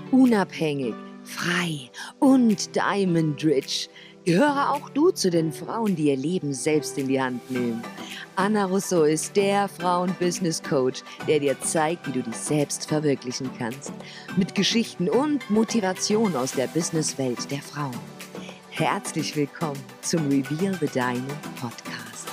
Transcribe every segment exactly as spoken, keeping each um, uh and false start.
Unabhängig, frei und Diamond Rich. Gehöre auch du zu den Frauen, die ihr Leben selbst in die Hand nehmen. Anna Russo ist der Frauen-Business-Coach, der dir zeigt, wie du dich selbst verwirklichen kannst. Mit Geschichten und Motivation aus der Businesswelt der Frauen. Herzlich willkommen zum Reveal the Diamond Podcast.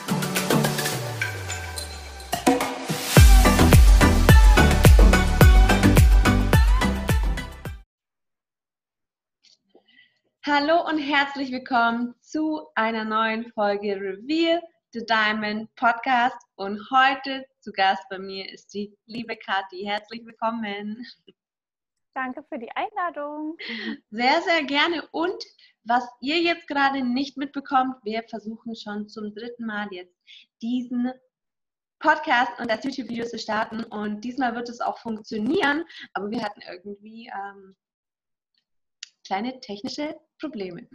Hallo und herzlich willkommen zu einer neuen Folge Reveal the Diamond Podcast. Und heute zu Gast bei mir ist die liebe Kathi. Herzlich willkommen. Danke für die Einladung. Sehr, sehr gerne. Und was ihr jetzt gerade nicht mitbekommt, wir versuchen schon zum dritten Mal jetzt diesen Podcast und das YouTube-Video zu starten. Und diesmal wird es auch funktionieren, aber wir hatten irgendwie ähm, kleine technische Probleme.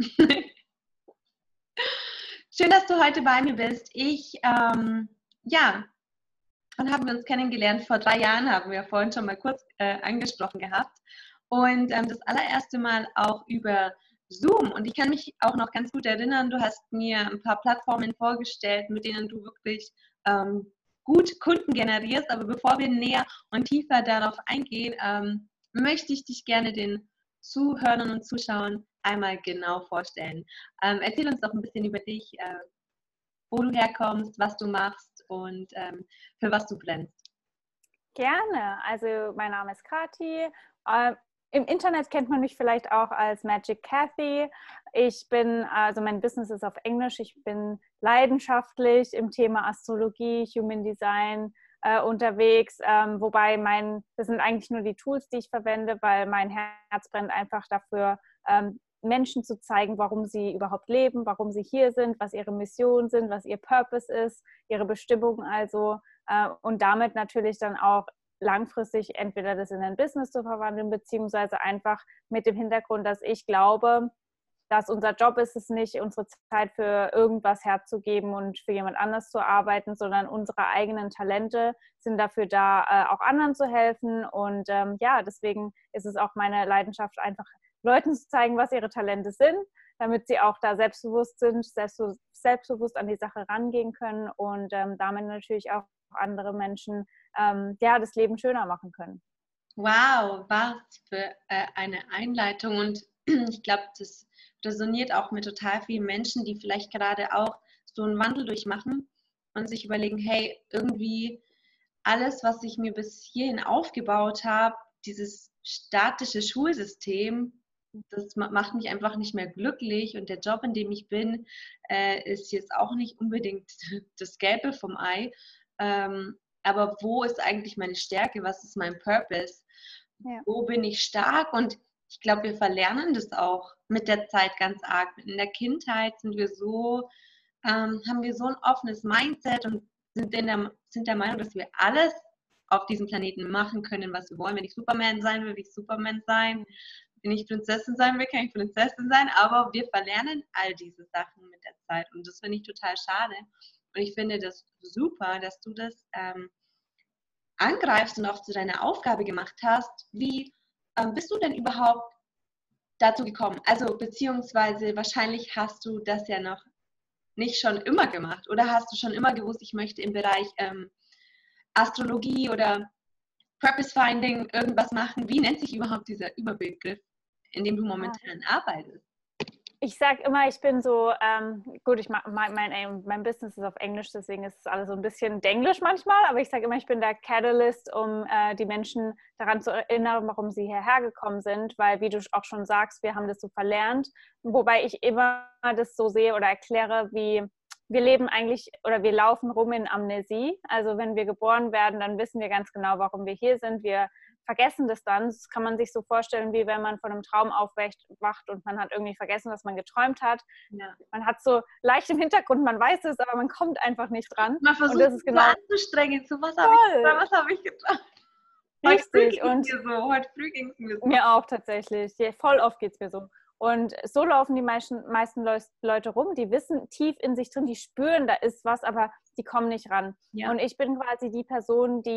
Schön, dass du heute bei mir bist. Ich, ähm, ja, wann haben wir uns kennengelernt? Vor drei Jahren haben wir vorhin schon mal kurz äh, angesprochen gehabt. Und ähm, das allererste Mal auch über Zoom. Und ich kann mich auch noch ganz gut erinnern, du hast mir ein paar Plattformen vorgestellt, mit denen du wirklich ähm, gut Kunden generierst. Aber bevor wir näher und tiefer darauf eingehen, ähm, möchte ich dich gerne den Zuhörern und Zuschauern einmal genau vorstellen. Ähm, erzähl uns doch ein bisschen über dich, äh, wo du herkommst, was du machst und ähm, für was du brennst. Gerne. Also mein Name ist Kathi. Äh, Im Internet kennt man mich vielleicht auch als Magic Kathy. Ich bin, also mein Business ist auf Englisch. Ich bin leidenschaftlich im Thema Astrologie, Human Design äh, unterwegs, ähm, wobei mein, das sind eigentlich nur die Tools, die ich verwende, weil mein Herz brennt einfach dafür, ähm, Menschen zu zeigen, warum sie überhaupt leben, warum sie hier sind, was ihre Mission sind, was ihr Purpose ist, ihre Bestimmung also äh, und damit natürlich dann auch langfristig entweder das in ein Business zu verwandeln, beziehungsweise einfach mit dem Hintergrund, dass ich glaube, dass unser Job ist es nicht, unsere Zeit für irgendwas herzugeben und für jemand anders zu arbeiten, sondern unsere eigenen Talente sind dafür da, äh, auch anderen zu helfen. Und ähm, ja, deswegen ist es auch meine Leidenschaft, einfach Leuten zu zeigen, was ihre Talente sind, damit sie auch da selbstbewusst sind, selbstbewusst, selbstbewusst an die Sache rangehen können und ähm, damit natürlich auch andere Menschen ähm, ja, das Leben schöner machen können. Wow, was für äh, eine Einleitung. Und ich glaube, das resoniert auch mit total vielen Menschen, die vielleicht gerade auch so einen Wandel durchmachen und sich überlegen, hey, irgendwie alles, was ich mir bis hierhin aufgebaut habe, dieses statische Schulsystem, das macht mich einfach nicht mehr glücklich und der Job, in dem ich bin, äh, ist jetzt auch nicht unbedingt das Gelbe vom Ei. Ähm, aber wo ist eigentlich meine Stärke? Was ist mein Purpose? Ja. Wo bin ich stark? Und ich glaube, wir verlernen das auch mit der Zeit ganz arg. In der Kindheit sind wir so, ähm, haben wir so ein offenes Mindset und sind, in der, sind der Meinung, dass wir alles auf diesem Planeten machen können, was wir wollen. Wenn ich Superman sein will, will ich Superman sein. Wenn ich Prinzessin sein will, kann ich Prinzessin sein. Aber wir verlernen all diese Sachen mit der Zeit. Und das finde ich total schade. Und ich finde das super, dass du das ähm, angreifst und auch zu deiner Aufgabe gemacht hast. Wie ähm, bist du denn überhaupt dazu gekommen? Also beziehungsweise wahrscheinlich hast du das ja noch nicht schon immer gemacht. Oder hast du schon immer gewusst, ich möchte im Bereich ähm, Astrologie oder Purpose Finding irgendwas machen? Wie nennt sich überhaupt dieser Überbegriff, in dem du momentan ah. arbeitest? Ich sage immer, ich bin so, ähm, gut, ich mein, mein, mein Business ist auf Englisch, deswegen ist es alles so ein bisschen Denglisch manchmal, aber ich sage immer, ich bin der Catalyst, um äh, die Menschen daran zu erinnern, warum sie hierher gekommen sind, weil, wie du auch schon sagst, wir haben das so verlernt, wobei ich immer das so sehe oder erkläre, wie wir leben eigentlich oder wir laufen rum in Amnesie, also wenn wir geboren werden, dann wissen wir ganz genau, warum wir hier sind, wir vergessen das dann. Das kann man sich so vorstellen, wie wenn man von einem Traum aufwacht und man hat irgendwie vergessen, was man geträumt hat. Ja. Man hat so leicht im Hintergrund, man weiß es, aber man kommt einfach nicht dran. Man versucht und das ist genau anzustrengen. So, was habe ich, was hab ich geträumt? Heute früh ging es mir so. Heute früh ging es mir so. Mir auch tatsächlich. Ja, voll oft geht es mir so. Und so laufen die meisten, meisten Leute rum, die wissen tief in sich drin, die spüren, da ist was, aber die kommen nicht ran. Ja. Und ich bin quasi die Person, die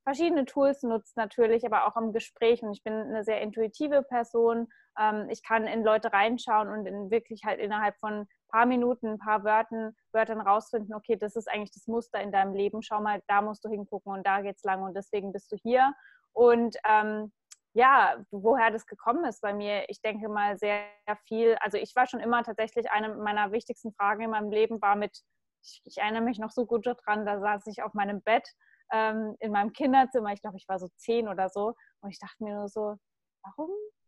verschiedene Tools nutzt natürlich, aber auch im Gespräch. Und ich bin eine sehr intuitive Person. Ähm, ich kann in Leute reinschauen und in wirklich halt innerhalb von ein paar Minuten, ein paar Wörtern, Wörtern rausfinden, okay, das ist eigentlich das Muster in deinem Leben. Schau mal, da musst du hingucken und da geht's lang und deswegen bist du hier. Und ähm, ja, woher das gekommen ist bei mir, ich denke mal sehr viel, also ich war schon immer tatsächlich, eine meiner wichtigsten Fragen in meinem Leben war mit, ich, ich erinnere mich noch so gut daran, da saß ich auf meinem Bett ähm, in meinem Kinderzimmer, ich glaube, ich war so zehn oder so und ich dachte mir nur so, warum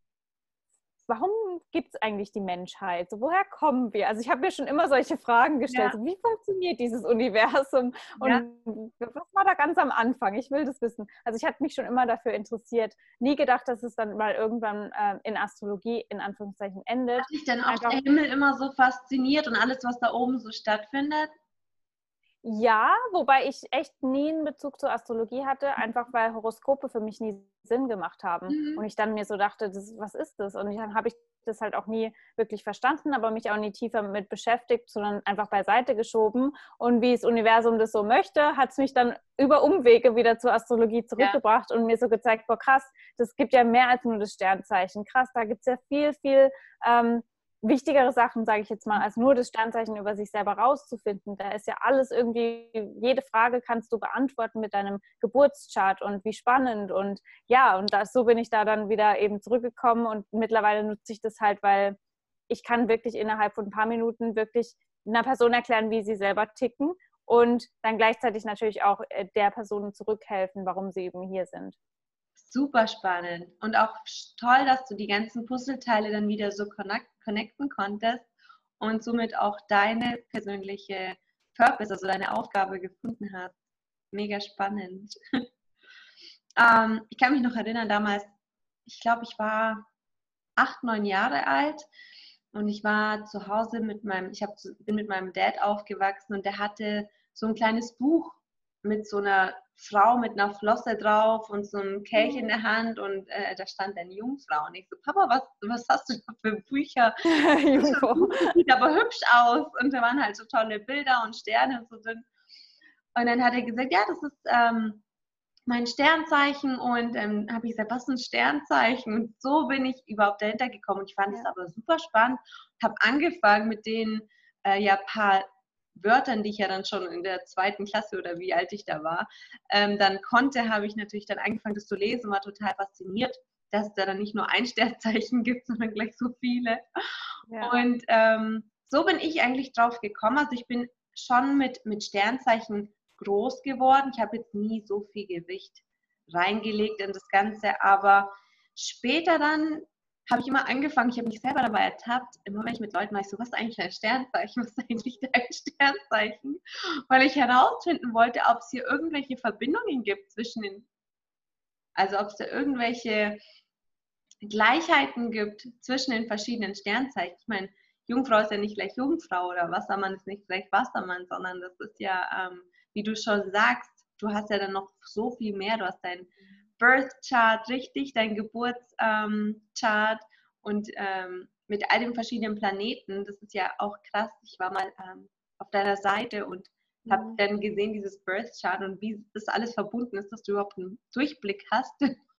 warum gibt es eigentlich die Menschheit? So, woher kommen wir? Also ich habe mir schon immer solche Fragen gestellt. Ja, So, wie funktioniert dieses Universum? ja. Und was war da ganz am Anfang? Ich will das wissen. Also ich hatte mich schon immer dafür interessiert. Nie gedacht, dass es dann mal irgendwann äh, in Astrologie in Anführungszeichen endet. Hat dich denn auch Einfach der Himmel immer so fasziniert und alles, was da oben so stattfindet? ja, wobei ich echt nie einen Bezug zur Astrologie hatte, einfach weil Horoskope für mich nie Sinn gemacht haben. Und Mhm. ich dann mir so dachte, das, was ist das? Und dann habe ich das halt auch nie wirklich verstanden, aber mich auch nie tiefer mit beschäftigt, sondern einfach beiseite geschoben. Und wie das Universum das so möchte, hat es mich dann über Umwege wieder zur Astrologie Ja. zurückgebracht und mir so gezeigt, boah krass, das gibt ja mehr als nur das Sternzeichen. Krass, da gibt es ja viel, viel ähm, wichtigere Sachen, sage ich jetzt mal, als nur das Sternzeichen über sich selber rauszufinden. Da ist ja alles irgendwie, jede Frage kannst du beantworten mit deinem Geburtschart und wie spannend. Und ja, und das, so bin ich da dann wieder eben zurückgekommen und mittlerweile nutze ich das halt, weil ich kann wirklich innerhalb von ein paar Minuten wirklich einer Person erklären, wie sie selber ticken und dann gleichzeitig natürlich auch der Person zurückhelfen, warum sie eben hier sind. Super spannend und auch toll, dass du die ganzen Puzzleteile dann wieder so connect, connecten konntest und somit auch deine persönliche Purpose, also deine Aufgabe gefunden hast. Mega spannend. ähm, ich kann mich noch erinnern, damals, ich glaube, ich war acht, neun Jahre alt und ich war zu Hause mit meinem, ich hab, bin mit meinem Dad aufgewachsen und der hatte so ein kleines Buch mit so einer Frau mit einer Flosse drauf und so einem Kelch in der Hand und äh, da stand eine Jungfrau und ich so, Papa, was, was hast du da für Bücher? Das Jungfrau. sieht aber hübsch aus und da waren halt so tolle Bilder und Sterne und so drin. Und dann hat er gesagt, ja, das ist ähm, mein Sternzeichen und ähm, habe ich gesagt, was ist ein Sternzeichen? Und so bin ich überhaupt dahinter gekommen. Ich fand es Ja. aber super spannend, habe angefangen mit den äh, ja, paar Wörtern, die ich ja dann schon in der zweiten Klasse oder wie alt ich da war, ähm, dann konnte, habe ich natürlich dann angefangen, das zu lesen, war total fasziniert, dass es da dann nicht nur ein Sternzeichen gibt, sondern gleich so viele. Ja. Und ähm, so bin ich eigentlich drauf gekommen. Also ich bin schon mit, mit Sternzeichen groß geworden. Ich habe jetzt nie so viel Gewicht reingelegt in das Ganze, aber später dann habe ich immer angefangen, ich habe mich selber dabei ertappt, immer wenn ich mit Leuten war, ich so, was ist eigentlich dein Sternzeichen, was ist eigentlich dein Sternzeichen? Weil ich herausfinden wollte, ob es hier irgendwelche Verbindungen gibt zwischen den, also ob es da irgendwelche Gleichheiten gibt zwischen den verschiedenen Sternzeichen. Ich meine, Jungfrau ist ja nicht gleich Jungfrau oder Wassermann ist nicht gleich Wassermann, sondern das ist ja, ähm, wie du schon sagst, du hast ja dann noch so viel mehr. Du hast dein Birth Chart richtig, dein Geburtschart ähm, und ähm, mit all den verschiedenen Planeten. Das ist ja auch krass. Ich war mal ähm, auf deiner Seite und habe Mhm. dann gesehen, dieses Birth Chart und wie das alles verbunden ist, dass du überhaupt einen Durchblick hast.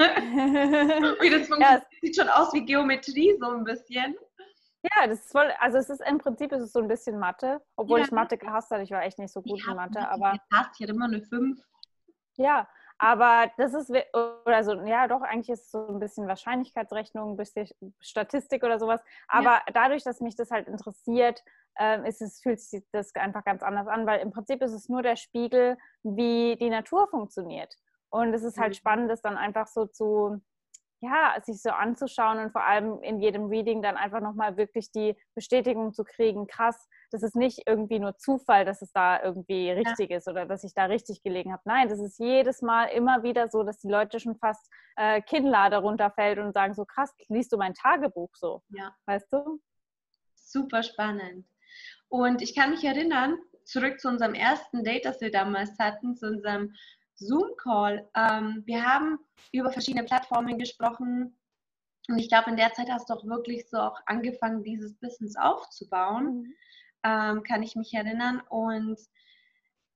Wie das Ja, funktioniert, sieht schon aus wie Geometrie so ein bisschen. ja, das ist voll, also es ist im Prinzip ist es so ein bisschen Mathe, obwohl Ja, ich Mathe gehasst habe. Ich war echt nicht so gut ich in habe Mathe, Mathe aber gehasst, ich hatte immer eine fünf. ja, aber das ist, we- oder so, ja doch, eigentlich ist es so ein bisschen Wahrscheinlichkeitsrechnung, ein bisschen Statistik oder sowas. Ja. Aber dadurch, dass mich das halt interessiert, ähm, ist es, fühlt sich das einfach ganz anders an, weil im Prinzip ist es nur der Spiegel, wie die Natur funktioniert. Und es ist halt Mhm. spannend, das dann einfach so zu, ja, sich so anzuschauen und vor allem in jedem Reading dann einfach nochmal wirklich die Bestätigung zu kriegen, krass, das ist nicht irgendwie nur Zufall, dass es da irgendwie Ja. richtig ist oder dass ich da richtig gelegen habe. Nein, das ist jedes Mal immer wieder so, dass die Leute schon fast äh, Kinnlade runterfällt und sagen so, krass, liest du mein Tagebuch so? Ja, Weißt du? super spannend. Und ich kann mich erinnern, zurück zu unserem ersten Date, das wir damals hatten, zu unserem Zoom-Call. Ähm, wir haben über verschiedene Plattformen gesprochen und ich glaube, in der Zeit hast du auch wirklich so auch angefangen, dieses Business aufzubauen, Mhm. ähm, kann ich mich erinnern. Und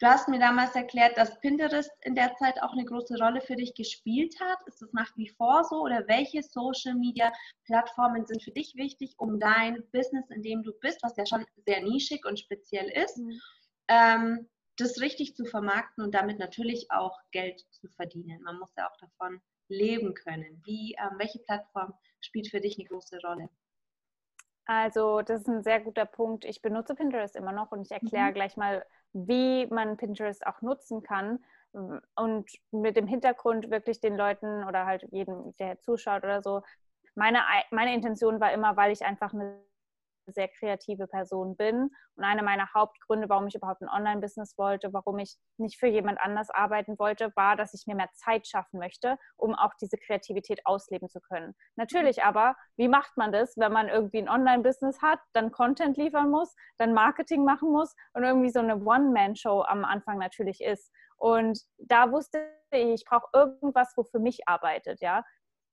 Du hast mir damals erklärt, dass Pinterest in der Zeit auch eine große Rolle für dich gespielt hat. Ist das nach wie vor so? Oder welche Social-Media-Plattformen sind für dich wichtig, um dein Business, in dem du bist, was ja schon sehr nischig und speziell ist, Mhm. ähm, das richtig zu vermarkten und damit natürlich auch Geld zu verdienen? Man muss ja auch davon leben können. Wie, ähm, welche Plattform spielt für dich eine große Rolle? Also das ist ein sehr guter Punkt. Ich benutze Pinterest immer noch und ich erkläre Mhm. gleich mal, wie man Pinterest auch nutzen kann und mit dem Hintergrund wirklich den Leuten oder halt jedem, der zuschaut oder so. Meine, meine Intention war immer, weil ich einfach eine sehr kreative Person bin und eine meiner Hauptgründe, warum ich überhaupt ein Online-Business wollte, warum ich nicht für jemand anders arbeiten wollte, war, dass ich mir mehr Zeit schaffen möchte, um auch diese Kreativität ausleben zu können. Natürlich aber, wie macht man das, wenn man irgendwie ein Online-Business hat, dann Content liefern muss, dann Marketing machen muss und irgendwie so eine One-Man-Show am Anfang natürlich ist. Und da wusste ich, ich brauche irgendwas, wo für mich arbeitet, ja.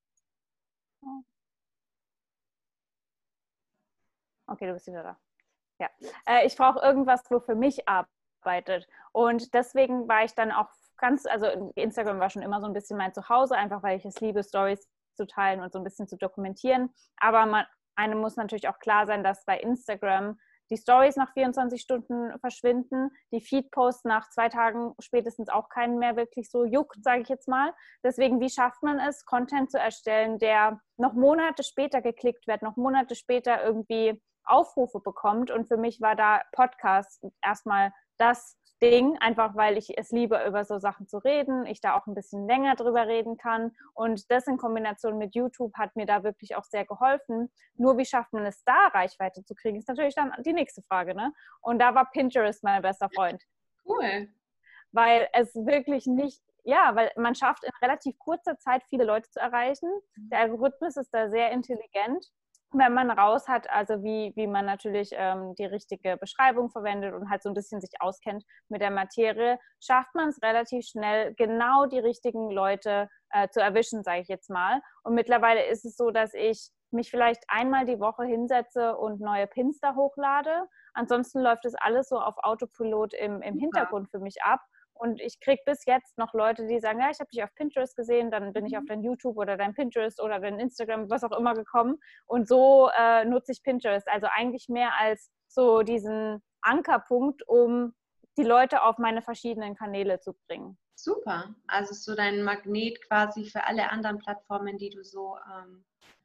Okay, du bist wieder da. Ja, äh, ich brauche irgendwas, wo für mich arbeitet. Und deswegen war ich dann auch ganz, also Instagram war schon immer so ein bisschen mein Zuhause, einfach weil ich es liebe, Stories zu teilen und so ein bisschen zu dokumentieren. Aber man, einem muss natürlich auch klar sein, dass bei Instagram die Stories nach vierundzwanzig Stunden verschwinden, die Feed-Posts nach zwei Tagen spätestens auch keinen mehr wirklich so juckt, sage ich jetzt mal. Deswegen, wie schafft man es, Content zu erstellen, der noch Monate später geklickt wird, noch Monate später irgendwie Aufrufe bekommt. Und für mich war da Podcast erstmal das Ding, einfach weil ich es liebe, über so Sachen zu reden, ich da auch ein bisschen länger drüber reden kann. Und das in Kombination mit YouTube hat mir da wirklich auch sehr geholfen. Nur wie schafft man es da, Reichweite zu kriegen, ist natürlich dann die nächste Frage, ne? Und da war Pinterest mein bester Freund. Cool. Weil es wirklich nicht, ja, weil man schafft in relativ kurzer Zeit viele Leute zu erreichen. Der Algorithmus ist da sehr intelligent. Wenn man raus hat, also wie, wie man natürlich ähm, die richtige Beschreibung verwendet und halt so ein bisschen sich auskennt mit der Materie, schafft man es relativ schnell, genau die richtigen Leute äh, zu erwischen, sage ich jetzt mal. Und mittlerweile ist es so, dass ich mich vielleicht einmal die Woche hinsetze und neue Pins da hochlade. Ansonsten läuft es alles so auf Autopilot im, im Hintergrund für mich ab. Und ich kriege bis jetzt noch Leute, die sagen, ja, ich habe dich auf Pinterest gesehen, dann bin ich auf dein YouTube oder dein Pinterest oder dein Instagram, was auch immer gekommen. Und so äh, nutze ich Pinterest. Also eigentlich mehr als so diesen Ankerpunkt, um die Leute auf meine verschiedenen Kanäle zu bringen. Super. Also so dein Magnet quasi für alle anderen Plattformen, die du so ähm,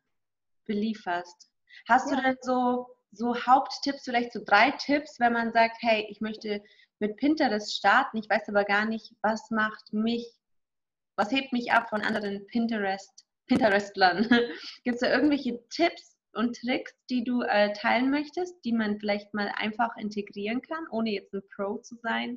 belieferst. Hast Ja. du denn so, so Haupttipps, vielleicht so drei Tipps, wenn man sagt, hey, ich möchte mit Pinterest starten, ich weiß aber gar nicht, was macht mich, was hebt mich ab von anderen Pinterest, Pinterestlern? Gibt es da irgendwelche Tipps und Tricks, die du äh, teilen möchtest, die man vielleicht mal einfach integrieren kann, ohne jetzt ein Pro zu sein?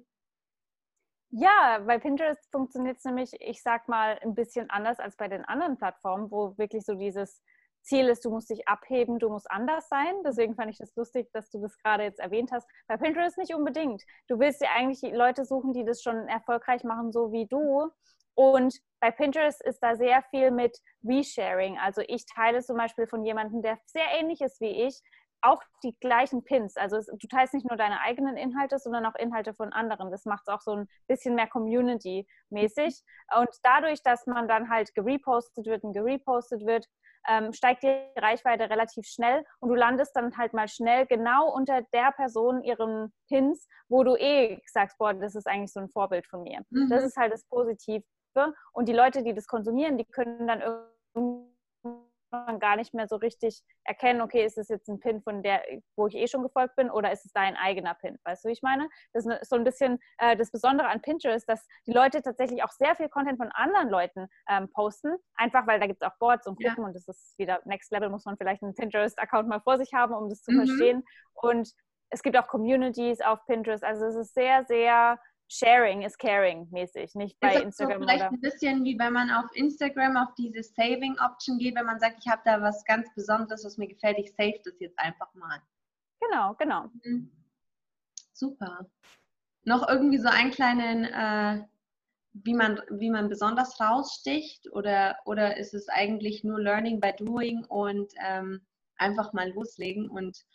Ja, bei Pinterest funktioniert es nämlich, ich sag mal, ein bisschen anders als bei den anderen Plattformen, wo wirklich so dieses Ziel ist, du musst dich abheben, du musst anders sein. Deswegen fand ich das lustig, dass du das gerade jetzt erwähnt hast. Bei Pinterest nicht unbedingt. Du willst ja eigentlich Leute suchen, die das schon erfolgreich machen, so wie du. Und bei Pinterest ist da sehr viel mit Resharing. Also ich teile zum Beispiel von jemandem, der sehr ähnlich ist wie ich, auch die gleichen Pins. Also es, du teilst nicht nur deine eigenen Inhalte, sondern auch Inhalte von anderen. Das macht es auch so ein bisschen mehr Community-mäßig. Und dadurch, dass man dann halt gerepostet wird und gerepostet wird, ähm, steigt die Reichweite relativ schnell und du landest dann halt mal schnell genau unter der Person ihren Pins, wo du eh sagst, boah, das ist eigentlich so ein Vorbild von mir. Mhm. Das ist halt das Positive. Und die Leute, die das konsumieren, die können dann irgendwann gar nicht mehr so richtig erkennen, okay, ist es jetzt ein Pin von der, wo ich eh schon gefolgt bin, oder ist es dein eigener Pin? Weißt du, wie ich meine? Das ist so ein bisschen äh, das Besondere an Pinterest, dass die Leute tatsächlich auch sehr viel Content von anderen Leuten ähm, posten, einfach weil da gibt es auch Boards und Gruppen, ja. Und das ist wieder Next Level, muss man vielleicht einen Pinterest-Account mal vor sich haben, um das zu mhm. verstehen. Und es gibt auch Communities auf Pinterest, also es ist sehr, sehr Sharing is caring mäßig, nicht bei ist Instagram. So vielleicht oder ein bisschen wie wenn man auf Instagram auf diese Saving-Option geht, wenn man sagt, ich habe da was ganz Besonderes, was mir gefällt, ich save das jetzt einfach mal. Genau, genau. Mhm. Super. Noch irgendwie so einen kleinen, äh, wie man, wie man besonders raussticht, oder, oder ist es eigentlich nur Learning by Doing und ähm, einfach mal loslegen und,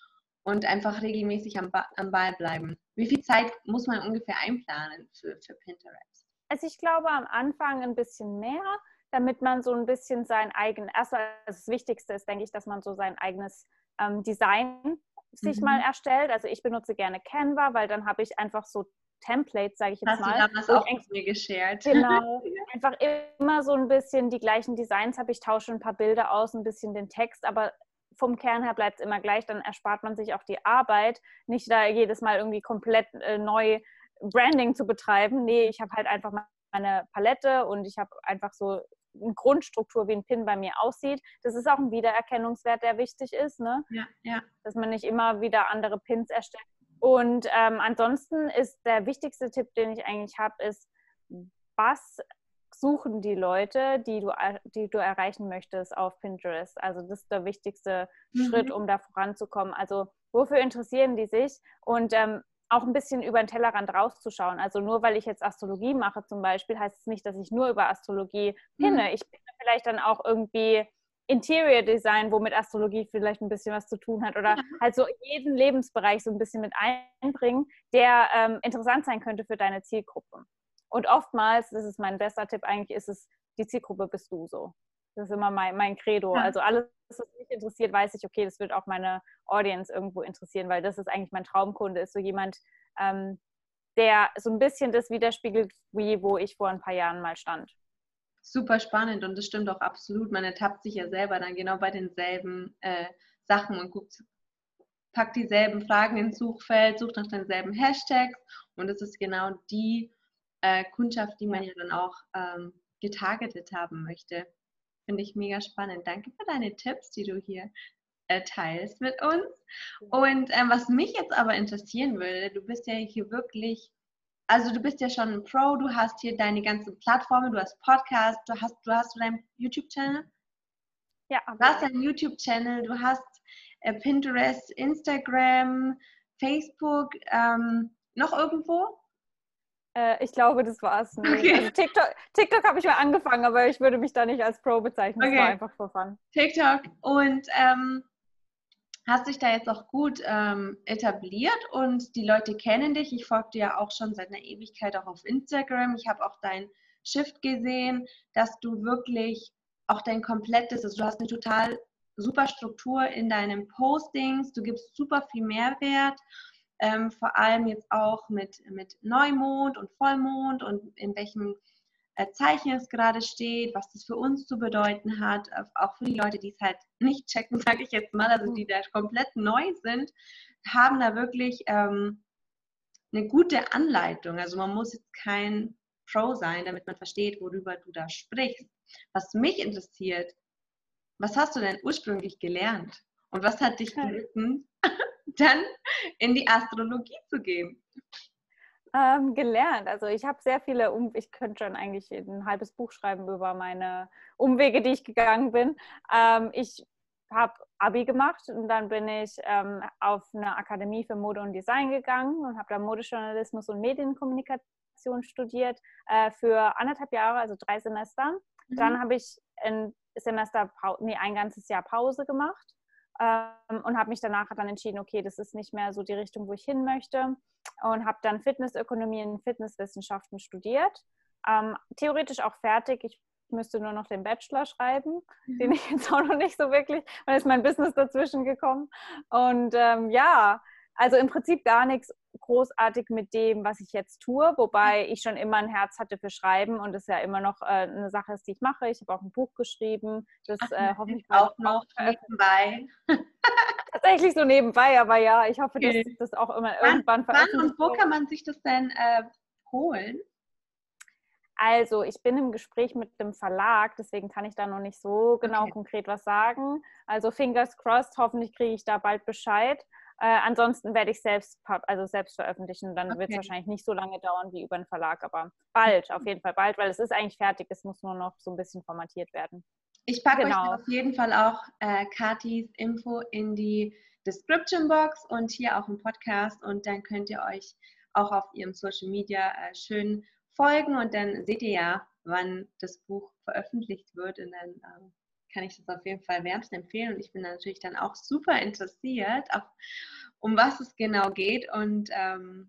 und einfach regelmäßig am, ba am Ball bleiben. Wie viel Zeit muss man ungefähr einplanen für, für Pinterest? Also ich glaube am Anfang ein bisschen mehr, damit man so ein bisschen sein eigenes, erstmal das Wichtigste ist, denke ich, dass man so sein eigenes ähm, Design sich Mhm. mal erstellt. Also ich benutze gerne Canva, weil dann habe ich einfach so Templates, sage ich jetzt Hast du mal. damals wo ich auch mit mir geshared? Genau, einfach immer so ein bisschen die gleichen Designs habe. Ich tausche ein paar Bilder aus, ein bisschen den Text, aber vom Kern her bleibt es immer gleich. Dann erspart man sich auch die Arbeit, nicht da jedes Mal irgendwie komplett äh, neu Branding zu betreiben. Nee, ich habe halt einfach meine Palette und ich habe einfach so eine Grundstruktur, wie ein Pin bei mir aussieht. Das ist auch ein Wiedererkennungswert, der wichtig ist, ne? Ja, ja. Dass man nicht immer wieder andere Pins erstellt. Und ähm, ansonsten ist der wichtigste Tipp, den ich eigentlich habe, ist, was suchen die Leute, die du, die du erreichen möchtest auf Pinterest? Also das ist der wichtigste Mhm. Schritt, um da voranzukommen. Also wofür interessieren die sich? Und ähm, auch ein bisschen über den Tellerrand rauszuschauen. Also nur weil ich jetzt Astrologie mache zum Beispiel, heißt es nicht, dass ich nur über Astrologie pinne. Mhm. Ich pinne vielleicht dann auch irgendwie Interior Design, wo mit Astrologie vielleicht ein bisschen was zu tun hat oder Ja. halt so jeden Lebensbereich so ein bisschen mit einbringen, der ähm, interessant sein könnte für deine Zielgruppe. Und oftmals, das ist mein bester Tipp eigentlich, ist es, die Zielgruppe bist du so. Das ist immer mein, mein Credo. Ja. Also alles, was mich interessiert, weiß ich, okay, das wird auch meine Audience irgendwo interessieren, weil das ist eigentlich mein Traumkunde, ist so jemand, ähm, der so ein bisschen das widerspiegelt, wie wo ich vor ein paar Jahren mal stand. Super spannend und das stimmt auch absolut. Man ertappt sich ja selber dann genau bei denselben äh, Sachen und guckt, packt dieselben Fragen ins Suchfeld, sucht nach denselben Hashtags und es ist genau die äh, Kundschaft, die man ja dann auch ähm, getargetet haben möchte. Finde ich mega spannend. Danke für deine Tipps, die du hier äh, teilst mit uns. Und ähm, was mich jetzt aber interessieren würde, du bist ja hier wirklich, also du bist ja schon ein Pro, du hast hier deine ganzen Plattformen, du hast Podcast, du hast, du hast deinen YouTube-Channel? Ja, Du hast einen YouTube-Channel, du hast äh, Pinterest, Instagram, Facebook, ähm, noch irgendwo? Äh, ich glaube, das war's. Nee. Okay. Also TikTok, TikTok habe ich mal angefangen, aber ich würde mich da nicht als Pro bezeichnen. Es war Okay. einfach for fun. TikTok und ähm, hast dich da jetzt auch gut ähm, etabliert und die Leute kennen dich. Ich folge dir ja auch schon seit einer Ewigkeit auch auf Instagram. Ich habe auch dein Shift gesehen, dass du wirklich auch dein komplettes, also du hast eine total super Struktur in deinen Postings, du gibst super viel Mehrwert, ähm, vor allem jetzt auch mit, mit Neumond und Vollmond und in welchem äh, Zeichen es gerade steht, was das für uns zu bedeuten hat, auch für die Leute, die es halt nicht checken, sage ich jetzt mal, also die da komplett neu sind, haben da wirklich ähm, eine gute Anleitung. Also man muss jetzt kein Pro sein, damit man versteht, worüber du da sprichst. Was mich interessiert, was hast du denn ursprünglich gelernt? Und was hat dich geritten, dann in die Astrologie zu gehen? Ähm, gelernt. Also ich habe sehr viele, um ich könnte schon eigentlich ein halbes Buch schreiben über meine Umwege, die ich gegangen bin. Ähm, ich habe Abi gemacht und dann bin ich ähm, auf eine Akademie für Mode und Design gegangen und habe da Modejournalismus und Medienkommunikation studiert äh, für anderthalb Jahre, also drei Semester. Mhm. Dann habe ich ein Semester, nee, ein ganzes Jahr Pause gemacht ähm, und habe mich danach dann entschieden, okay, das ist nicht mehr so die Richtung, wo ich hin möchte. Und habe dann Fitnessökonomie und Fitnesswissenschaften studiert. Ähm, theoretisch auch fertig. Ich müsste nur noch den Bachelor schreiben, mhm. den ich jetzt auch noch nicht so wirklich, weil ist mein Business dazwischen gekommen. Und ähm, ja, also im Prinzip gar nichts großartig mit dem, was ich jetzt tue, wobei ich schon immer ein Herz hatte für Schreiben und es ja immer noch äh, eine Sache ist, die ich mache. Ich habe auch ein Buch geschrieben, das Ach, äh, hoffentlich auch noch nebenbei. Tatsächlich so nebenbei, aber ja, ich hoffe, dass das auch immer irgendwann wann, veröffentlicht wann und wo wird. Kann man sich das denn äh, holen? Also ich bin im Gespräch mit dem Verlag, deswegen kann ich da noch nicht so genau okay. konkret was sagen. Also fingers crossed, hoffentlich kriege ich da bald Bescheid. Äh, ansonsten werde ich selbst, also selbst veröffentlichen. Dann okay. wird es wahrscheinlich nicht so lange dauern wie über den Verlag, aber bald, auf jeden Fall bald, weil es ist eigentlich fertig. Es muss nur noch so ein bisschen formatiert werden. Ich packe genau. euch auf jeden Fall auch äh, Katis Info in die Description Box und hier auch im Podcast und dann könnt ihr euch auch auf ihrem Social Media äh, schön folgen und dann seht ihr ja, wann das Buch veröffentlicht wird und dann äh, kann ich das auf jeden Fall wärmstens empfehlen. Und ich bin natürlich dann auch super interessiert, auch, um was es genau geht. Und ähm,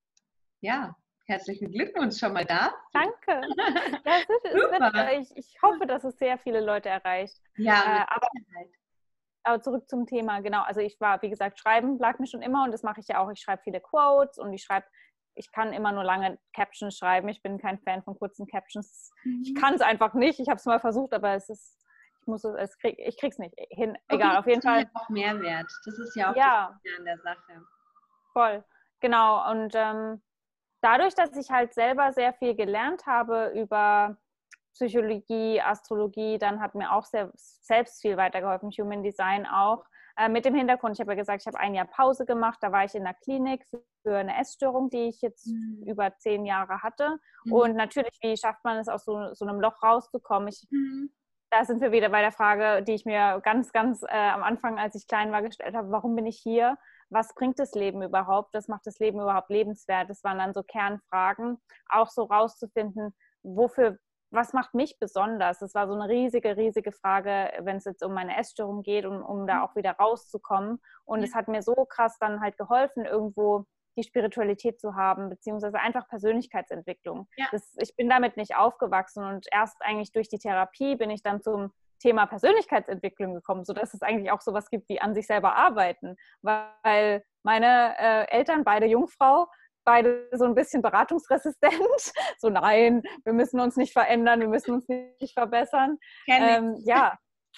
ja, herzlichen Glückwunsch schon mal dazu. Danke. Ja, es wird, es wird, äh, ich, ich hoffe, dass es sehr viele Leute erreicht. Ja, mit äh, aber, Sicherheit. aber zurück zum Thema, genau. Also ich war, wie gesagt, schreiben lag mir schon immer und das mache ich ja auch. Ich schreibe viele Quotes und ich schreibe, ich kann immer nur lange Captions schreiben. Ich bin kein Fan von kurzen Captions. Mhm. Ich kann es einfach nicht. Ich habe es mal versucht, aber es ist, ich muss es, es krieg, ich krieg's nicht hin. Okay, Egal, auf jeden das ist Fall. ja auch Mehrwert. Das ist ja auch Ja, das Gute an der Sache. voll. Genau. Und ähm, dadurch, dass ich halt selber sehr viel gelernt habe über Psychologie, Astrologie, dann hat mir auch sehr, selbst viel weitergeholfen, Human Design auch. Äh, mit dem Hintergrund, ich habe ja gesagt, ich habe ein Jahr Pause gemacht, da war ich in der Klinik für, für eine Essstörung, die ich jetzt Mhm. über zehn Jahre hatte. Mhm. Und natürlich, wie schafft man es, aus so, so einem Loch rauszukommen? Ich, Mhm. da sind wir wieder bei der Frage, die ich mir ganz, ganz äh, am Anfang, als ich klein war, gestellt habe, warum bin ich hier? Was bringt das Leben überhaupt? Was macht das Leben überhaupt lebenswert? Das waren dann so Kernfragen, auch so rauszufinden, wofür, was macht mich besonders? Das war so eine riesige, riesige Frage, wenn es jetzt um meine Essstörung geht, um, um da auch wieder rauszukommen. Und Ja. es hat mir so krass dann halt geholfen, irgendwo die Spiritualität zu haben, beziehungsweise einfach Persönlichkeitsentwicklung. Ja. Das, ich bin damit nicht aufgewachsen und erst eigentlich durch die Therapie bin ich dann zum Thema Persönlichkeitsentwicklung gekommen, sodass es eigentlich auch sowas gibt wie an sich selber arbeiten, weil meine äh, Eltern, beide Jungfrau, beide so ein bisschen beratungsresistent, so nein, wir müssen uns nicht verändern, wir müssen uns nicht verbessern. Ähm, ja,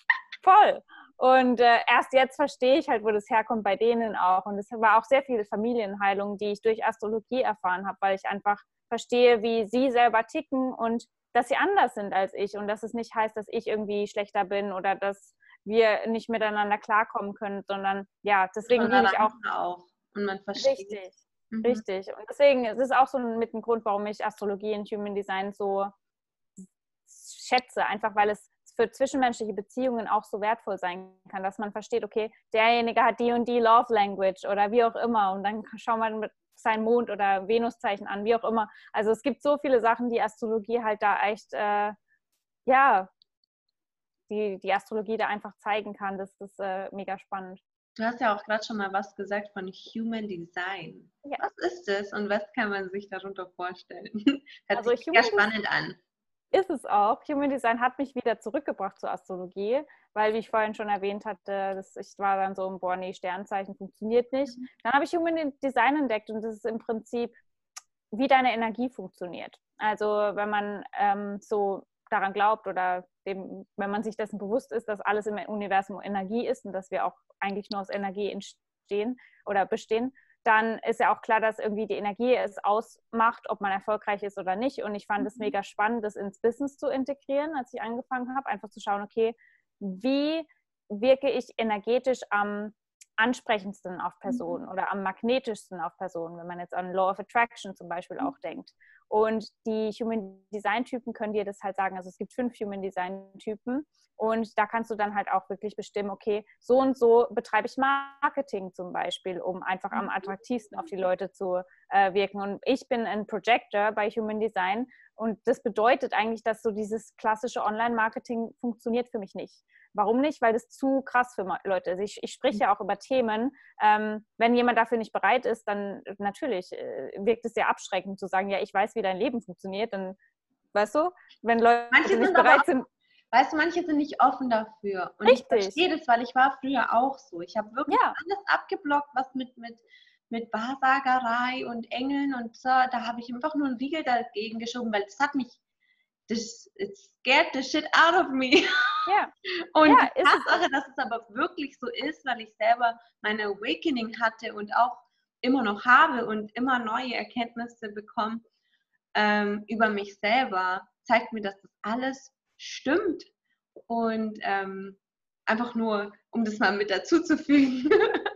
voll. Und äh, erst jetzt verstehe ich halt, wo das herkommt bei denen auch. Und es war auch sehr viel Familienheilung, die ich durch Astrologie erfahren habe, weil ich einfach verstehe, wie sie selber ticken und dass sie anders sind als ich und dass es nicht heißt, dass ich irgendwie schlechter bin oder dass wir nicht miteinander klarkommen können, sondern ja, deswegen liebe ich auch. auch. Und man versteht. Richtig, mhm. richtig. Und deswegen ist es auch so mit dem Grund, warum ich Astrologie und Human Design so schätze, einfach weil es für zwischenmenschliche Beziehungen auch so wertvoll sein kann, dass man versteht, okay, derjenige hat die und die Love Language oder wie auch immer und dann schaut man mit sein Mond- oder Venuszeichen an, wie auch immer. Also es gibt so viele Sachen, die Astrologie halt da echt, äh, ja, die, die Astrologie da einfach zeigen kann. Das ist äh, mega spannend. Du hast ja auch gerade schon mal was gesagt von Human Design. Ja. Was ist das und was kann man sich darunter vorstellen? Hört also sich mega spannend an. Ist es auch. Human Design hat mich wieder zurückgebracht zur Astrologie, weil, wie ich vorhin schon erwähnt hatte, das, ich war dann so im boah, nee, Sternzeichen funktioniert nicht. Mhm. Dann habe ich Human Design entdeckt und das ist im Prinzip, wie deine Energie funktioniert. Also wenn man ähm, so daran glaubt oder dem, wenn man sich dessen bewusst ist, dass alles im Universum Energie ist und dass wir auch eigentlich nur aus Energie entstehen oder bestehen, dann ist ja auch klar, dass irgendwie die Energie es ausmacht, ob man erfolgreich ist oder nicht. Und ich fand es mega spannend, das ins Business zu integrieren, als ich angefangen habe, einfach zu schauen, okay, wie wirke ich energetisch am ansprechendsten auf Personen oder am magnetischsten auf Personen, wenn man jetzt an Law of Attraction zum Beispiel auch denkt. Und die Human Design Typen können dir das halt sagen. Also es gibt fünf Human Design Typen und da kannst du dann halt auch wirklich bestimmen, okay, so und so betreibe ich Marketing zum Beispiel, um einfach am attraktivsten auf die Leute zu äh, wirken. Und ich bin ein Projector bei Human Design und das bedeutet eigentlich, dass so dieses klassische Online-Marketing funktioniert für mich nicht. Warum nicht? Weil das zu krass für Leute ist. Ich, ich spreche ja auch über Themen. Ähm, wenn jemand dafür nicht bereit ist, dann natürlich äh, wirkt es sehr abschreckend zu sagen, ja, ich weiß, wie dein Leben funktioniert. Dann, weißt du, wenn Leute manche nicht sind bereit auch, sind. Weißt du, manche sind nicht offen dafür. Und richtig. Ich verstehe das, weil ich war früher auch so. Ich habe wirklich ja. alles abgeblockt, was mit, mit, mit Wahrsagerei und Engeln und so. Da habe ich einfach nur einen Riegel dagegen geschoben, weil das hat mich Das, it scared the shit out of me. Ja. Und ja, die Tatsache, dass es aber wirklich so ist, weil ich selber meine Awakening hatte und auch immer noch habe und immer neue Erkenntnisse bekomme ähm, über mich selber, zeigt mir, dass das alles stimmt. Und ähm, einfach nur, um das mal mit dazu zu fügen.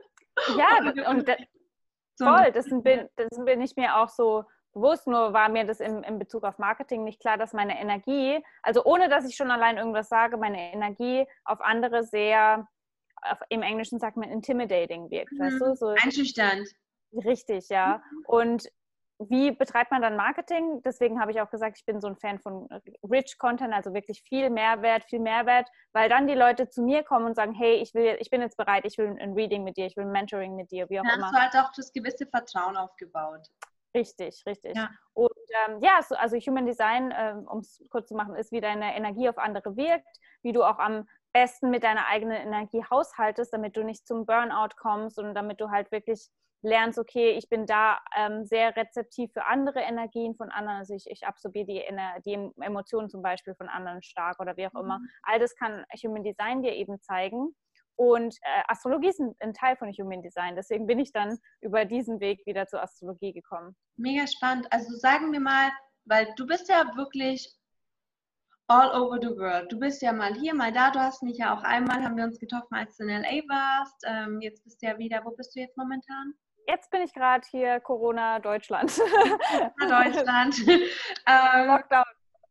Ja, und, und das, so voll, das bin, das bin ich mir auch so bewusst, nur war mir das in, in Bezug auf Marketing nicht klar, dass meine Energie, also ohne dass ich schon allein irgendwas sage, meine Energie auf andere sehr, auf, im Englischen sagt man intimidating wirkt, mhm. weißt du? So, einschüchternd. Richtig, ja. Und wie betreibt man dann Marketing? Deswegen habe ich auch gesagt, ich bin so ein Fan von Rich Content, also wirklich viel Mehrwert, viel Mehrwert, weil dann die Leute zu mir kommen und sagen, hey, ich will, ich bin jetzt bereit, ich will ein Reading mit dir, ich will ein Mentoring mit dir, wie auch Da immer. hast du halt auch das gewisse Vertrauen aufgebaut. Richtig, richtig. Ja. Und ähm, ja, so, also Human Design, ähm, um es kurz zu machen, ist, wie deine Energie auf andere wirkt, wie du auch am besten mit deiner eigenen Energie haushaltest, damit du nicht zum Burnout kommst und damit du halt wirklich lernst, okay, ich bin da ähm, sehr rezeptiv für andere Energien von anderen, also ich, ich absorbiere die, die Emotionen zum Beispiel von anderen stark oder wie auch immer. Mhm. All das kann Human Design dir eben zeigen. Und äh, Astrologie ist ein, ein Teil von Human Design. Deswegen bin ich dann über diesen Weg wieder zur Astrologie gekommen. Mega spannend. Also sagen wir mal, weil du bist ja wirklich all over the world. Du bist ja mal hier, mal da. Du hast mich ja auch einmal, haben wir uns getroffen, als du in L A warst. Ähm, jetzt bist du ja wieder, wo bist du jetzt momentan? Jetzt bin ich gerade hier, Corona, Deutschland. Deutschland. ähm, Lockdown.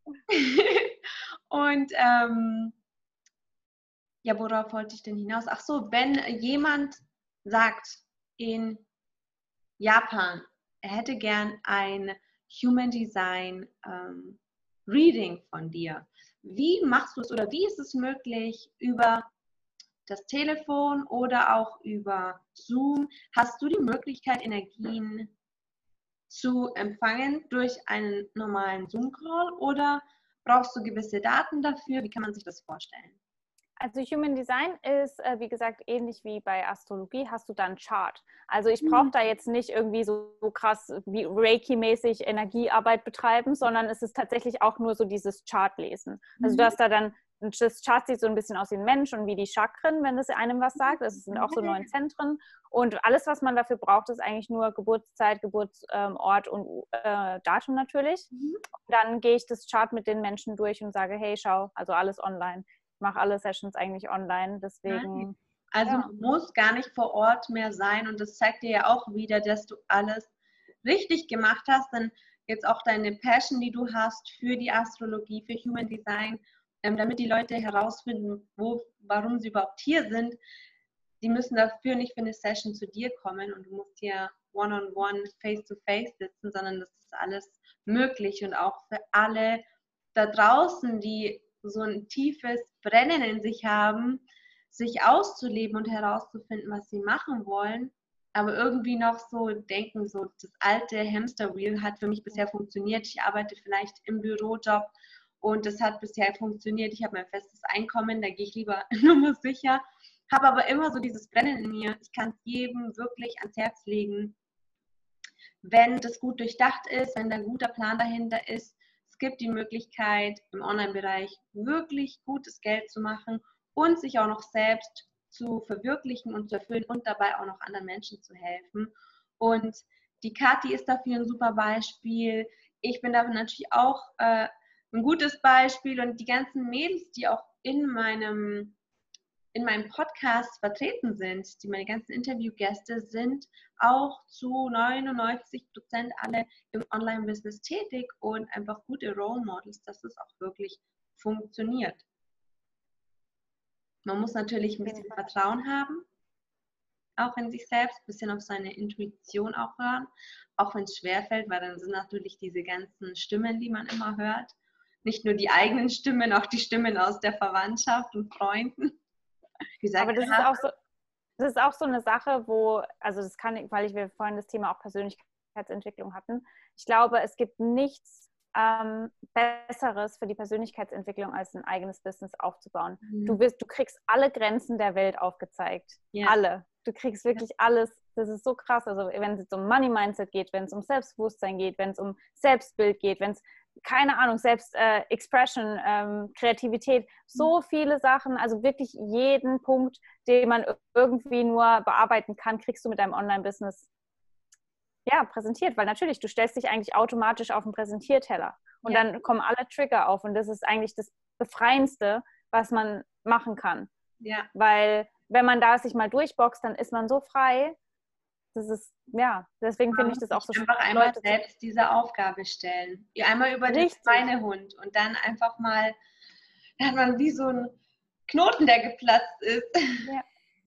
Und ähm, ja, worauf wollte ich denn hinaus? Ach so, wenn jemand sagt in Japan, er hätte gern ein Human Design ähm, Reading von dir. Wie machst du es oder wie ist es möglich über das Telefon oder auch über Zoom? Hast du die Möglichkeit, Energien zu empfangen durch einen normalen Zoom-Call oder brauchst du gewisse Daten dafür? Wie kann man sich das vorstellen? Also Human Design ist, äh, wie gesagt, ähnlich wie bei Astrologie, hast du dann Chart. Also ich brauche da jetzt nicht irgendwie so, so krass wie Reiki-mäßig Energiearbeit betreiben, sondern es ist tatsächlich auch nur so dieses Chart lesen. Also Mhm. du hast da dann, das Chart sieht so ein bisschen aus wie ein Mensch und wie die Chakren, wenn das einem was sagt. Das sind auch so neun Zentren. Und alles, was man dafür braucht, ist eigentlich nur Geburtszeit, Geburtsort und äh, Datum natürlich. Mhm. Dann gehe ich das Chart mit den Menschen durch und sage, hey, schau, also alles online. Ich mache alle Sessions eigentlich online, deswegen. Also ja. man muss gar nicht vor Ort mehr sein und das zeigt dir ja auch wieder, dass du alles richtig gemacht hast, denn jetzt auch deine Passion, die du hast für die Astrologie, für Human Design, ähm, damit die Leute herausfinden, wo, warum sie überhaupt hier sind, die müssen dafür nicht für eine Session zu dir kommen und du musst hier one-on-one, face-to-face sitzen, sondern das ist alles möglich und auch für alle da draußen, die so ein tiefes Brennen in sich haben, sich auszuleben und herauszufinden, was sie machen wollen, aber irgendwie noch so denken, so das alte Hamsterwheel hat für mich bisher funktioniert. Ich arbeite vielleicht im Bürojob und das hat bisher funktioniert. Ich habe mein festes Einkommen, da gehe ich lieber nur sicher, habe aber immer so dieses Brennen in mir. Ich kann es jedem wirklich ans Herz legen, wenn das gut durchdacht ist, wenn da ein guter Plan dahinter ist. Es gibt die Möglichkeit, im Online-Bereich wirklich gutes Geld zu machen und sich auch noch selbst zu verwirklichen und zu erfüllen und dabei auch noch anderen Menschen zu helfen. Und die Kathi ist dafür ein super Beispiel. Ich bin dafür natürlich auch äh, ein gutes Beispiel und die ganzen Mädels, die auch in meinem in meinem Podcast vertreten sind, die meine ganzen Interviewgäste sind, auch zu neunundneunzig Prozent alle im Online-Business tätig und einfach gute Role Models, dass es auch wirklich funktioniert. Man muss natürlich ein bisschen Vertrauen haben, auch in sich selbst, ein bisschen auf seine Intuition auch hören, auch wenn es schwerfällt, weil dann sind natürlich diese ganzen Stimmen, die man immer hört, nicht nur die eigenen Stimmen, auch die Stimmen aus der Verwandtschaft und Freunden. Aber das ist auch so, das ist auch so eine Sache, wo, also das kann ich, weil ich wir vorhin das Thema auch Persönlichkeitsentwicklung hatten. Ich glaube, es gibt nichts ähm, Besseres für die Persönlichkeitsentwicklung, als ein eigenes Business aufzubauen. Mhm. Du wirst, du kriegst alle Grenzen der Welt aufgezeigt. Ja. Alle. Du kriegst wirklich ja. alles. Das ist so krass. Also wenn es um Money Mindset geht, wenn es um Selbstbewusstsein geht, wenn es um Selbstbild geht, wenn es keine Ahnung, selbst äh, Expression, ähm, Kreativität, so viele Sachen, also wirklich jeden Punkt, den man irgendwie nur bearbeiten kann, kriegst du mit deinem Online-Business ja, präsentiert, weil natürlich, du stellst dich eigentlich automatisch auf den Präsentierteller und ja. dann kommen alle Trigger auf und das ist eigentlich das Befreiendste, was man machen kann. Ja. Weil wenn man da sich mal durchboxt, dann ist man so frei. Das ist, ja, deswegen finde ich das auch so schön. Einfach einmal Leute selbst diese Aufgabe stellen. Einmal über den Schweinehund und dann einfach mal, da hat man wie so ein Knoten, der geplatzt ist. Ja, ja.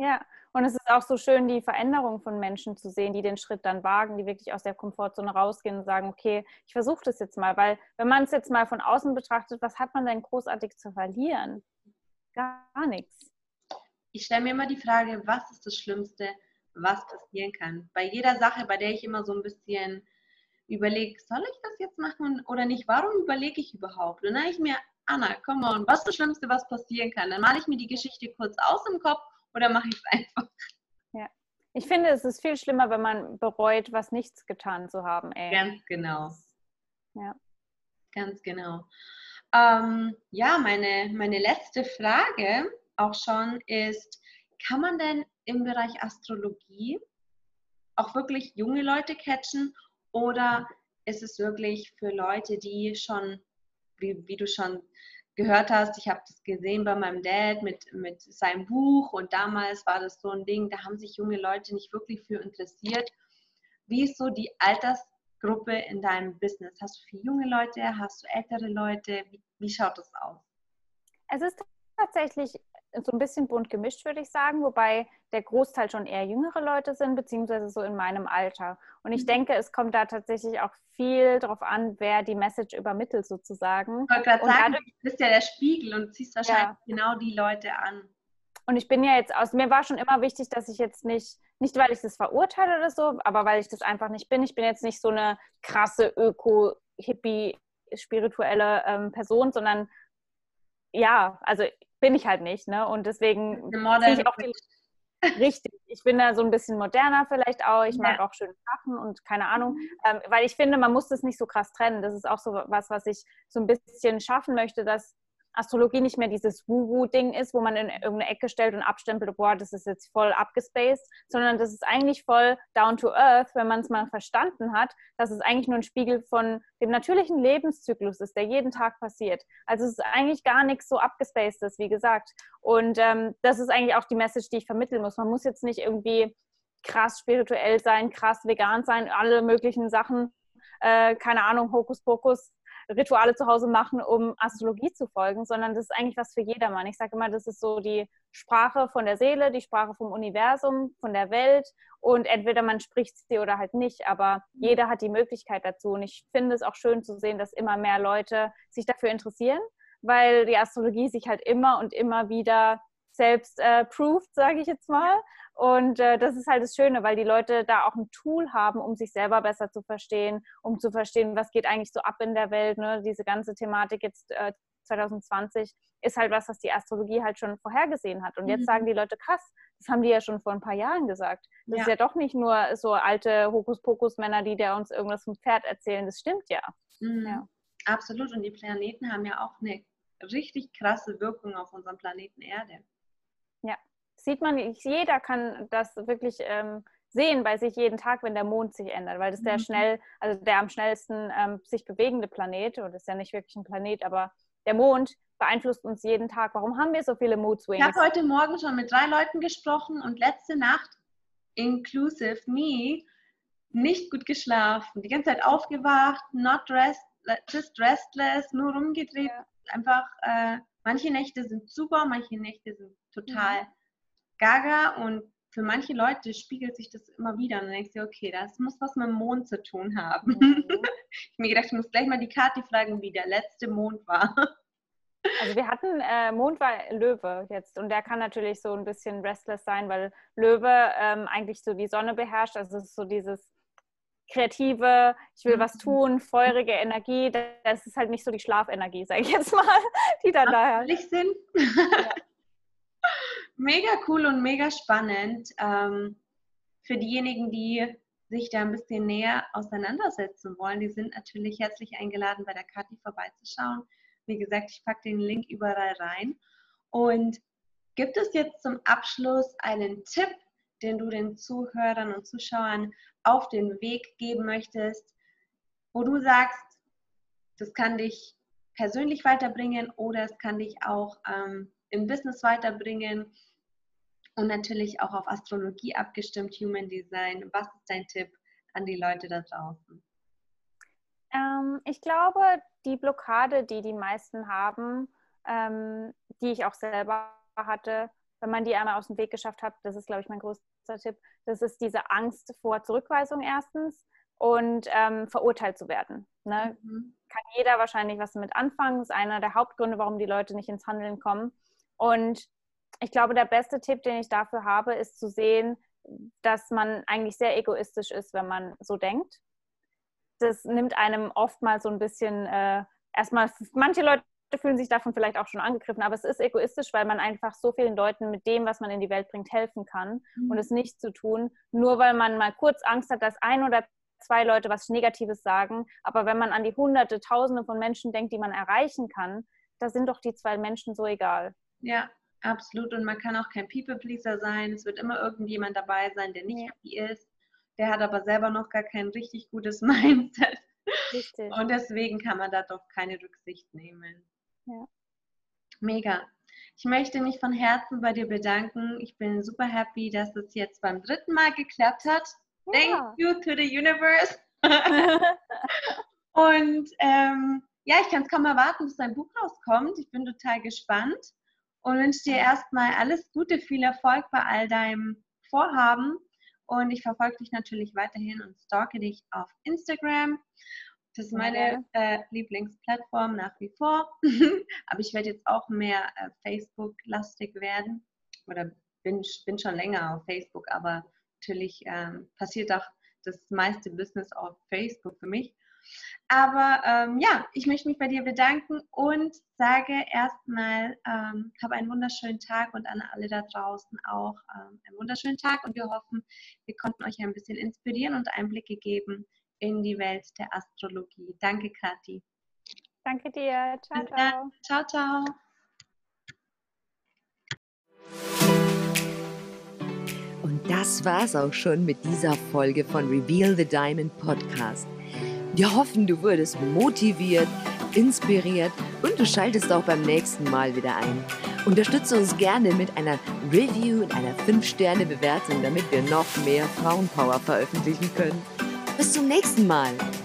Und es ist auch so schön, die Veränderung von Menschen zu sehen, die den Schritt dann wagen, die wirklich aus der Komfortzone rausgehen und sagen, okay, ich versuche das jetzt mal. Weil wenn man es jetzt mal von außen betrachtet, was hat man denn großartig zu verlieren? Gar nichts. Ich stelle mir immer die Frage, was ist das Schlimmste, was passieren kann? Bei jeder Sache, bei der ich immer so ein bisschen überlege, soll ich das jetzt machen oder nicht? Warum überlege ich überhaupt? Und dann habe ich mir, Anna, come on, was ist das Schlimmste, was passieren kann? Dann male ich mir die Geschichte kurz aus im Kopf oder mache ich es einfach? Ja. Ich finde, es ist viel schlimmer, wenn man bereut, was nichts getan zu haben. Ey. Ganz genau. Ja. Ganz genau. Ähm, ja, meine, meine letzte Frage auch schon ist, kann man denn im Bereich Astrologie auch wirklich junge Leute catchen oder ist es wirklich für Leute, die schon, wie, wie du schon gehört hast, ich habe das gesehen bei meinem Dad mit, mit seinem Buch und damals war das so ein Ding, da haben sich junge Leute nicht wirklich für interessiert. Wie ist so die Altersgruppe in deinem Business? Hast du viele junge Leute? Hast du ältere Leute? Wie, wie schaut das aus? Es ist tatsächlich so ein bisschen bunt gemischt, würde ich sagen, wobei der Großteil schon eher jüngere Leute sind, beziehungsweise so in meinem Alter. Und ich denke, es kommt da tatsächlich auch viel darauf an, wer die Message übermittelt sozusagen. Ich wollte gerade sagen, dadurch, du bist ja der Spiegel und ziehst wahrscheinlich ja. genau die Leute an. Und ich bin ja jetzt aus, mir war schon immer wichtig, dass ich jetzt nicht, nicht weil ich das verurteile oder so, aber weil ich das einfach nicht bin. Ich bin jetzt nicht so eine krasse Öko-Hippie-spirituelle ähm, Person, sondern ja, also bin ich halt nicht, ne? Und deswegen ziehe ich auch die, richtig. Ich bin da so ein bisschen moderner vielleicht auch. Ich mag Ja. auch schöne Sachen und keine Ahnung, ähm, weil ich finde, man muss das nicht so krass trennen. Das ist auch so was, was ich so ein bisschen schaffen möchte, dass Astrologie nicht mehr dieses Woo-Woo-Ding ist, wo man in irgendeine Ecke stellt und abstempelt, boah, das ist jetzt voll abgespaced, sondern das ist eigentlich voll down to earth, wenn man es mal verstanden hat, dass es eigentlich nur ein Spiegel von dem natürlichen Lebenszyklus ist, der jeden Tag passiert. Also es ist eigentlich gar nichts so abgespacedes, wie gesagt. Und ähm, das ist eigentlich auch die Message, die ich vermitteln muss. Man muss jetzt nicht irgendwie krass spirituell sein, krass vegan sein, alle möglichen Sachen, äh, keine Ahnung, Hokuspokus, Rituale zu Hause machen, um Astrologie zu folgen, sondern das ist eigentlich was für jedermann. Ich sage immer, das ist so die Sprache von der Seele, die Sprache vom Universum, von der Welt und entweder man spricht sie oder halt nicht, aber jeder hat die Möglichkeit dazu und ich finde es auch schön zu sehen, dass immer mehr Leute sich dafür interessieren, weil die Astrologie sich halt immer und immer wieder selbst äh, proved, sage ich jetzt mal. Und äh, das ist halt das Schöne, weil die Leute da auch ein Tool haben, um sich selber besser zu verstehen, um zu verstehen, was geht eigentlich so ab in der Welt. Ne? Diese ganze Thematik jetzt äh, zwanzig zwanzig ist halt was, was die Astrologie halt schon vorhergesehen hat. Und jetzt Mhm. sagen die Leute, krass, das haben die ja schon vor ein paar Jahren gesagt. Das Ja. ist ja doch nicht nur so alte Hokuspokus-Männer, die der uns irgendwas vom Pferd erzählen. Das stimmt ja. Mhm. Ja. Absolut. Und die Planeten haben ja auch eine richtig krasse Wirkung auf unserem Planeten Erde. Ja, sieht man, jeder kann das wirklich ähm, sehen bei sich jeden Tag, wenn der Mond sich ändert, weil das ist der Mhm. schnell, also der am schnellsten ähm, sich bewegende Planet, oder das ist ja nicht wirklich ein Planet, aber der Mond beeinflusst uns jeden Tag. Warum haben wir so viele Mood Swings? Ich habe heute Morgen schon mit drei Leuten gesprochen und letzte Nacht, inclusive me, nicht gut geschlafen. Die ganze Zeit aufgewacht, not rest, just restless, nur rumgedreht. Ja. Einfach, äh, manche Nächte sind super, manche Nächte sind total gaga und für manche Leute spiegelt sich das immer wieder und dann denkst du, okay, das muss was mit dem Mond zu tun haben. Mhm. Ich habe mir gedacht, ich muss gleich mal die Kathi fragen, wie der letzte Mond war. Also wir hatten, äh, Mond war Löwe jetzt und der kann natürlich so ein bisschen restless sein, weil Löwe ähm, eigentlich so die Sonne beherrscht, also es ist so dieses kreative, ich will was tun, feurige Energie, das ist halt nicht so die Schlafenergie, sage ich jetzt mal, die dann daher. Macht Sinn? Ja. Mega cool und mega spannend. Ähm, für diejenigen, die sich da ein bisschen näher auseinandersetzen wollen, die sind natürlich herzlich eingeladen, bei der Kathi vorbeizuschauen. Wie gesagt, ich packe den Link überall rein. Und gibt es jetzt zum Abschluss einen Tipp, den du den Zuhörern und Zuschauern auf den Weg geben möchtest, wo du sagst, das kann dich persönlich weiterbringen oder es kann dich auch ähm, im Business weiterbringen und natürlich auch auf Astrologie abgestimmt, Human Design. Was ist dein Tipp an die Leute da draußen? Ähm, ich glaube, die Blockade, die die meisten haben, ähm, die ich auch selber hatte, wenn man die einmal aus dem Weg geschafft hat, das ist, glaube ich, mein größter Tipp, das ist diese Angst vor Zurückweisung erstens und ähm, verurteilt zu werden. Ne? Mhm. Kann jeder wahrscheinlich was damit anfangen. Das ist einer der Hauptgründe, warum die Leute nicht ins Handeln kommen. Und ich glaube, der beste Tipp, den ich dafür habe, ist zu sehen, dass man eigentlich sehr egoistisch ist, wenn man so denkt. Das nimmt einem oftmals so ein bisschen, äh, erstmal, manche Leute fühlen sich davon vielleicht auch schon angegriffen, aber es ist egoistisch, weil man einfach so vielen Leuten mit dem, was man in die Welt bringt, helfen kann mhm. und es nicht zu tun, nur weil man mal kurz Angst hat, dass ein oder zwei Leute was Negatives sagen, aber wenn man an die Hunderte, Tausende von Menschen denkt, die man erreichen kann, da sind doch die zwei Menschen so egal. Ja, absolut, und man kann auch kein People-Pleaser sein, es wird immer irgendjemand dabei sein, der nicht happy ist. Der hat aber selber noch gar kein richtig gutes Mindset. Richtig. Und deswegen kann man da doch keine Rücksicht nehmen. Ja. Mega. Ich möchte mich von Herzen bei dir bedanken. Ich bin super happy, dass es jetzt beim dritten Mal geklappt hat. Ja. Thank you to the universe. Und ähm, ja, ich kann es kaum erwarten, bis dein Buch rauskommt. Ich bin total gespannt und wünsche dir erstmal alles Gute, viel Erfolg bei all deinem Vorhaben. Und ich verfolge dich natürlich weiterhin und stalke dich auf Instagram. Das ist meine äh, Lieblingsplattform nach wie vor. Aber ich werde jetzt auch mehr äh, Facebook-lastig werden. Oder bin, bin schon länger auf Facebook, aber natürlich ähm, passiert auch das meiste Business auf Facebook für mich. Aber ähm, ja, ich möchte mich bei dir bedanken und sage erstmal, ähm, habe einen wunderschönen Tag und an alle da draußen auch ähm, einen wunderschönen Tag und wir hoffen, wir konnten euch ein bisschen inspirieren und Einblicke geben in die Welt der Astrologie. Danke, Kathi. Danke dir. Ciao, ciao. Ciao, ciao. Und das war's auch schon mit dieser Folge von Reveal the Diamond Podcast. Wir hoffen, du wurdest motiviert, inspiriert und du schaltest auch beim nächsten Mal wieder ein. Unterstütze uns gerne mit einer Review und einer fünf Sterne Bewertung, damit wir noch mehr Frauenpower veröffentlichen können. Bis zum nächsten Mal!